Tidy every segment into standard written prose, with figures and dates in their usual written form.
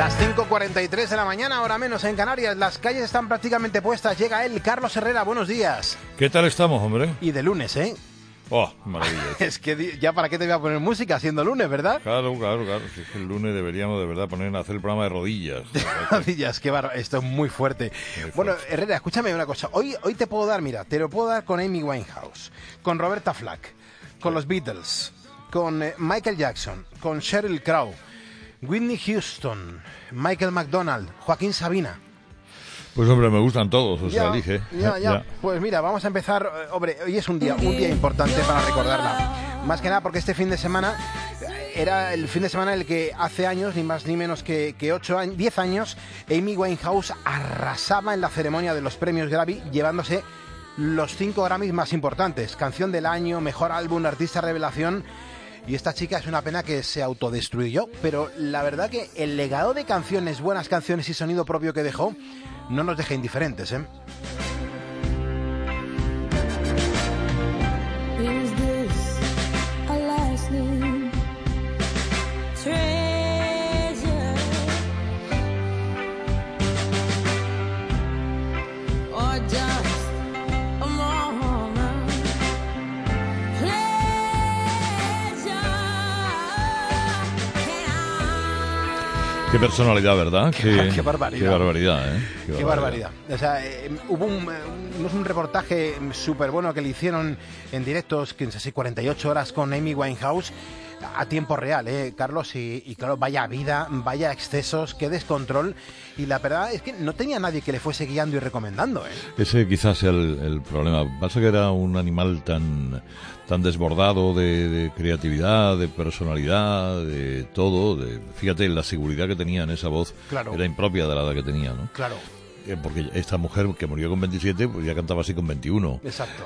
Las 5:43 de la mañana, hora menos en Canarias. Las calles están prácticamente puestas. Llega él, Carlos Herrera. Buenos días. ¿Qué tal estamos, hombre? Y de lunes, ¿eh? ¡Oh, maravilla! Es que ya para qué te voy a poner música siendo lunes, ¿verdad? Claro. Si es que el lunes deberíamos de verdad poner a hacer el programa de rodillas. Rodillas, qué bárbaro. Esto es muy fuerte. Bueno, Herrera, escúchame una cosa. Hoy te puedo dar, mira, te lo puedo dar con Amy Winehouse, con Roberta Flack, con los Beatles, con Michael Jackson, con Sheryl Crow, Whitney Houston, Michael McDonald, Joaquín Sabina. Pues hombre, me gustan todos, o sea, elige. Ya. Pues mira, vamos a empezar. Hombre, hoy es un día importante para recordarla. Más que nada porque este fin de semana era el fin de semana en el que hace años, ni más ni menos que 10 años, Amy Winehouse arrasaba en la ceremonia de los premios Grammy, llevándose los 5 Grammys más importantes. Canción del año, mejor álbum, artista revelación. Y esta chica es una pena que se autodestruyó, pero la verdad que el legado de canciones, buenas canciones y sonido propio que dejó no nos deja indiferentes, ¿eh? Qué personalidad, ¿verdad? Qué barbaridad. Qué barbaridad, ¿eh? Qué barbaridad. O sea, hubo un reportaje súper bueno que le hicieron en directos, 48 horas con Amy Winehouse, a tiempo real, Carlos, y claro, vaya vida, vaya excesos, qué descontrol, y la verdad es que no tenía nadie que le fuese guiando y recomendando, Ese quizás sea el problema. Pasa que era un animal tan desbordado de creatividad, de personalidad, de todo. Fíjate, la seguridad que tenía en esa voz, claro, era impropia de la edad que tenía, ¿no? Claro. Porque esta mujer que murió con 27, pues ya cantaba así con 21. Exacto.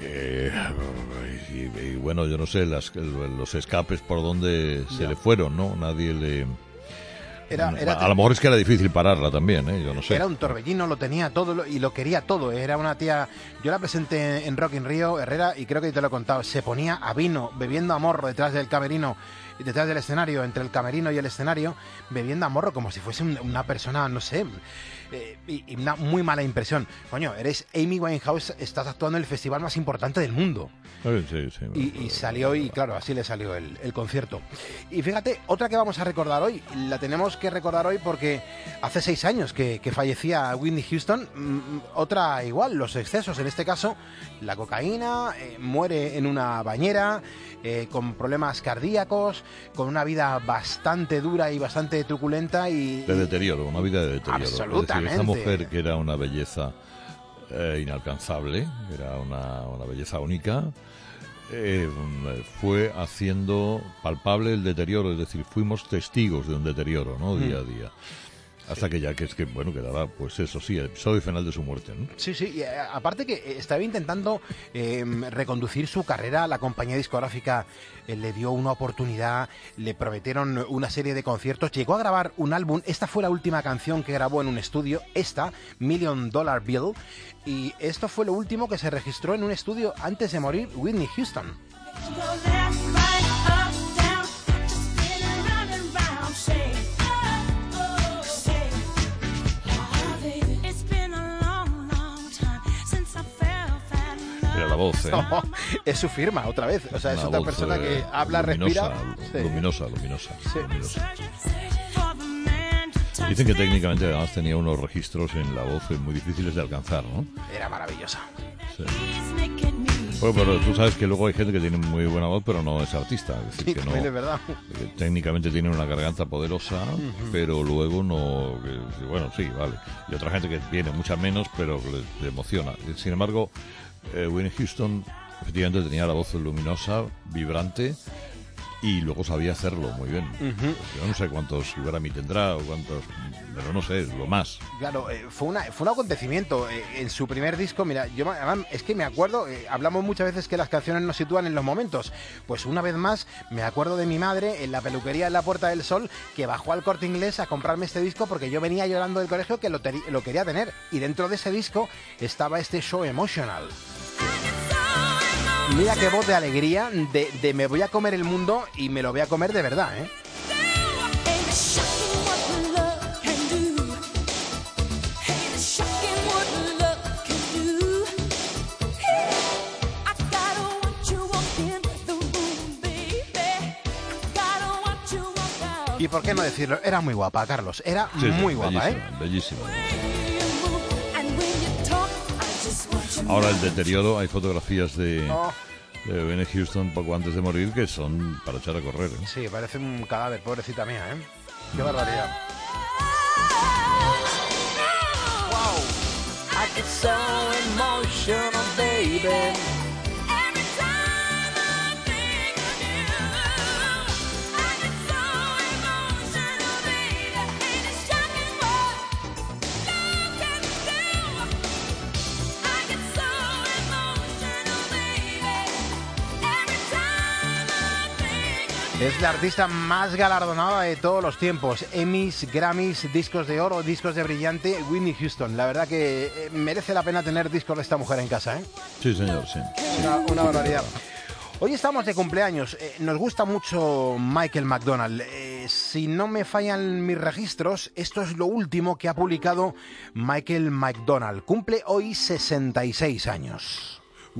Y bueno, yo no sé, los escapes por donde se le fueron, ¿no? Nadie le... a lo mejor es que era difícil pararla también, yo no sé. Era un torbellino, lo tenía todo y lo quería todo. Era una tía... Yo la presenté en Rock in Rio, Herrera, y creo que te lo he contado. Se ponía a vino, bebiendo a morro detrás del camerino, detrás del escenario, entre el camerino y el escenario, bebiendo a morro como si fuese una persona, no sé... y una muy mala impresión. Coño, eres Amy Winehouse, estás actuando en el festival más importante del mundo. Sí. Y salió, y claro, así le salió el concierto. Y fíjate, otra que vamos a recordar hoy, la tenemos que recordar hoy porque hace 6 años que fallecía Whitney Houston. Otra igual, los excesos, en este caso la cocaína, muere en una bañera, con problemas cardíacos, con una vida bastante dura y bastante truculenta y... De deterioro, una vida de deterioro. Absolutamente. Es decir, esa mujer que era una belleza inalcanzable, era una belleza única, fue haciendo palpable el deterioro, es decir, fuimos testigos de un deterioro, ¿no? Día a día. Hasta que ya quedaba, pues eso sí, el episodio final de su muerte, ¿no? Sí, y aparte que estaba intentando reconducir su carrera, la compañía discográfica le dio una oportunidad, le prometieron una serie de conciertos, llegó a grabar un álbum, esta fue la última canción que grabó en un estudio, $1 Million Bill, y esto fue lo último que se registró en un estudio antes de morir Whitney Houston. La voz, No, es su firma, otra vez. O sea, es otra persona que habla, luminosa, respira. Luminosa. Sí. Dicen que técnicamente además tenía unos registros en la voz muy difíciles de alcanzar, ¿no? Era maravillosa. Sí. Bueno, pero tú sabes que luego hay gente que tiene muy buena voz, pero no es artista. Es decir, Sí, que no, es verdad. Técnicamente tiene una garganta poderosa, pero luego no... Bueno, sí, vale. Y otra gente que tiene mucha menos, pero le emociona. Sin embargo... Whitney Houston efectivamente tenía la voz luminosa, vibrante, y luego sabía hacerlo muy bien. Yo no sé cuántos Grammy tendrá o cuántos, pero no sé, es lo más. Claro, fue un acontecimiento. En su primer disco, mira, es que me acuerdo, hablamos muchas veces que las canciones nos sitúan en los momentos. Pues una vez más, me acuerdo de mi madre en la peluquería en la Puerta del Sol, que bajó al Corte Inglés a comprarme este disco porque yo venía llorando del colegio que lo quería tener. Y dentro de ese disco estaba este Show Emotional. Mira qué voz de alegría, de me voy a comer el mundo y me lo voy a comer de verdad, Y por qué no decirlo, era muy guapa, Carlos, era muy guapa, bellísima. Ahora el deterioro, hay fotografías de Whitney Houston poco antes de morir que son para echar a correr. Sí, parece un cadáver, pobrecita mía, Qué barbaridad. Wow. I get so emotional, baby. Es la artista más galardonada de todos los tiempos. Emmys, Grammys, discos de oro, discos de brillante. Whitney Houston. La verdad que merece la pena tener discos de esta mujer en casa, ¿eh? Sí, señor, sí. Una barbaridad. Hoy estamos de cumpleaños. Nos gusta mucho Michael McDonald. Si no me fallan mis registros, esto es lo último que ha publicado Michael McDonald. Cumple hoy 66 años.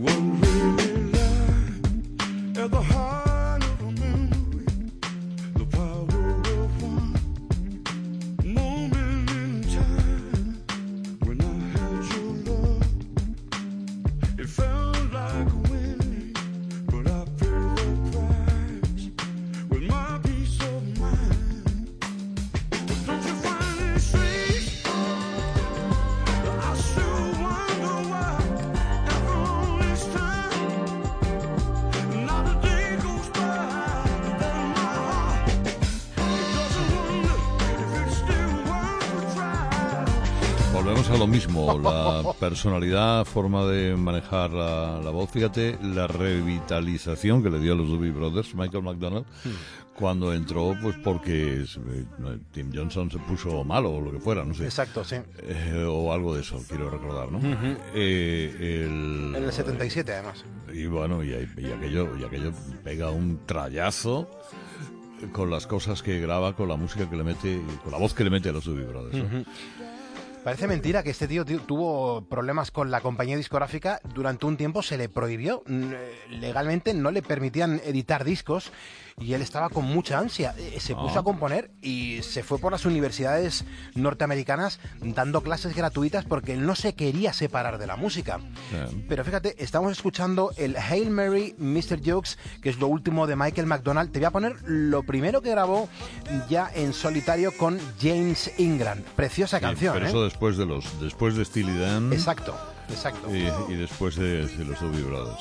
Volvemos a lo mismo, la personalidad, forma de manejar la voz. Fíjate la revitalización que le dio a los Doobie Brothers, Michael McDonald, cuando entró, pues porque Tim Johnson se puso malo o lo que fuera, no sé. Exacto, sí. O algo de eso, quiero recordar, ¿no? En el 77, además. Y bueno, y aquello pega un trayazo con las cosas que graba, con la música que le mete, con la voz que le mete a los Doobie Brothers, ¿no? Parece mentira que este tío tuvo problemas con la compañía discográfica. Durante un tiempo se le prohibió. Legalmente no le permitían editar discos y él estaba con mucha ansia. Se puso a componer y se fue por las universidades norteamericanas dando clases gratuitas porque él no se quería separar de la música. Pero fíjate, estamos escuchando el Hail Mary, Mr. Jokes, que es lo último de Michael McDonald. Te voy a poner lo primero que grabó ya en solitario con James Ingram. Preciosa canción, pero eso después de Steely Dan. Exacto. Y después de los Doobie Brothers.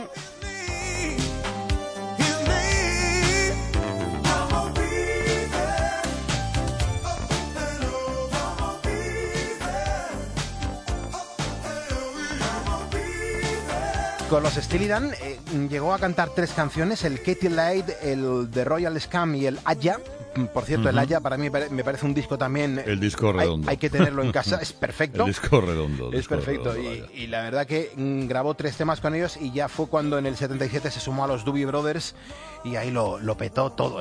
Con los Steely Dan llegó a cantar 3 canciones, el Katy Light, el The Royal Scam y el Aya. Por cierto, el Aya para mí me parece un disco también... El disco redondo. Hay que tenerlo en casa, es perfecto. El disco redondo. Es perfecto. Y la verdad que grabó 3 temas con ellos y ya fue cuando en el 77 se sumó a los Doobie Brothers y ahí lo petó todo,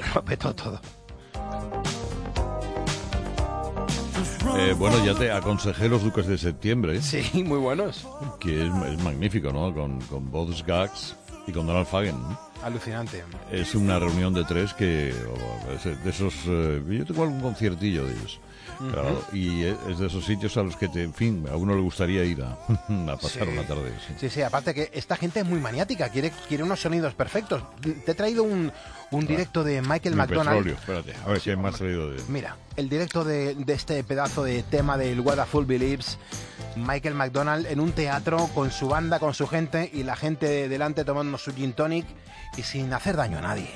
Bueno, ya te aconsejé Los Duques de Septiembre. Sí, muy buenos. Que es magnífico, ¿no? Con Bob Skaggs y con Donald Fagen, ¿no? Alucinante. Es una reunión de 3 que... de esos... yo tengo algún conciertillo de ellos. Claro, y es de esos sitios a los que, a uno le gustaría ir a pasar una tarde. Sí, aparte que esta gente es muy maniática, quiere unos sonidos perfectos. Te he traído un directo de Michael McDonald. Espérate, a ver si hay más traído de... Mira, el directo de este pedazo de tema del What a Fool Believes. Michael McDonald en un teatro con su banda, con su gente y la gente delante tomando su gin tonic y sin hacer daño a nadie.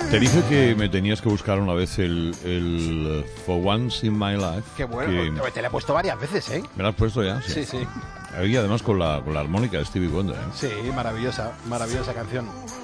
Te dije que me tenías que buscar una vez el For Once in My Life. Qué bueno, te lo he puesto varias veces, ¿eh? ¿Me lo has puesto ya? Sí, sí. Y además con la armónica de Stevie Wonder, ¿eh? Sí, maravillosa canción.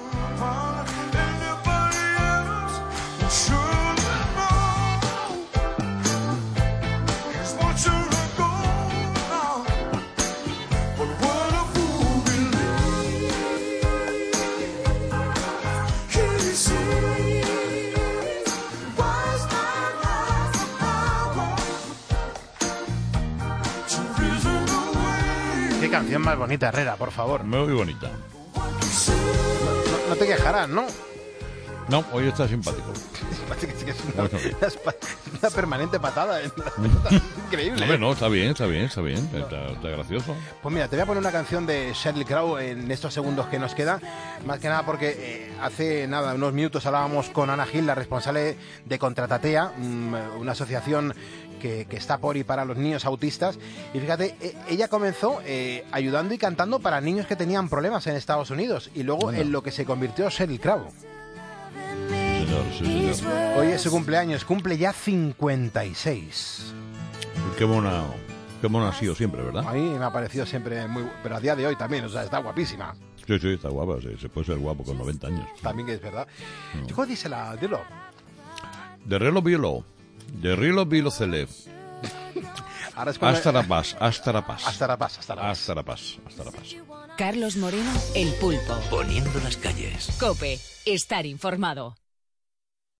Qué canción más bonita, Herrera, por favor. Muy bonita. No te quejarás, ¿no? No, hoy está simpático. Es una permanente patada. Increíble. Hombre, no, está bien. Está gracioso. Pues mira, te voy a poner una canción de Sheryl Crow en estos segundos que nos quedan. Más que nada porque hace nada, unos minutos hablábamos con Ana Gil, la responsable de Contratatea, una asociación que está por y para los niños autistas. Y fíjate, ella comenzó ayudando y cantando para niños que tenían problemas en Estados Unidos. Y luego en lo que se convirtió Sheryl Crow. Sí, señor. Hoy es su cumpleaños, cumple ya 56. Qué mona ha sido siempre, ¿verdad? A mí me ha parecido siempre muy... Pero a día de hoy también, o sea, está guapísima. Sí, está guapa, se puede ser guapo con 90 años. También que es verdad. ¿Cómo dice dilo? De Relo Bielo Celev. Hasta la paz. Carlos Moreno, El Pulpo. Poniendo las calles. COPE, estar informado.